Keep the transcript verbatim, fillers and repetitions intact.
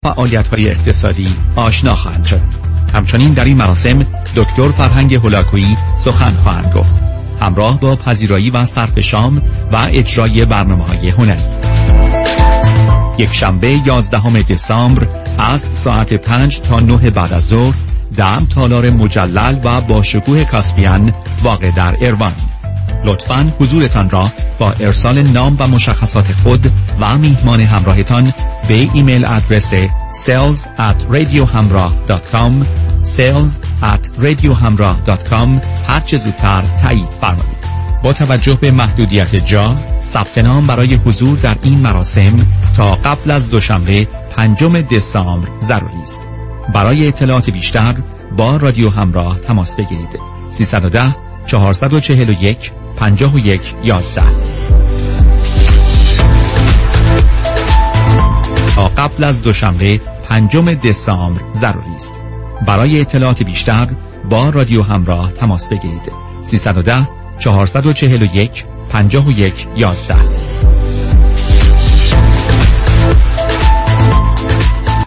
فعالیت‌های اقتصادی آشنا خواهند شد. همچنین در این مراسم دکتر فرهنگ هولاکویی سخن خواهند گفت، همراه با پذیرایی و صرف شام و اجرای برنامه‌های هنری. یک شنبه یازدهم دسامبر از ساعت پنج تا نه بعد از ظهر در تالار مجلل و با شکوه کاسپیان واقع در اروان. لطفاً حضورتان را با ارسال نام و مشخصات خود و میهمان همراهتان به ایمیل آدرس sales at radiohamrah dot com sales at radiohamrah dot com هر چه زودتر تایید فرمایید. با توجه به محدودیت جا، ثبت نام برای حضور در این مراسم تا قبل از دوشنبه پنجم دسامبر ضروری است. برای اطلاعات بیشتر با رادیو همراه تماس بگیرید. سیصد و ده چهارصد و چهل و یک پنجاه و یک یازده. تا قبل از دوشنبه پنجم دسامبر ضروری است. برای اطلاعات بیشتر با رادیو همراه تماس بگیرید. سیصد و ده چهارصد و چهل و یک پنجاه و یک یازده.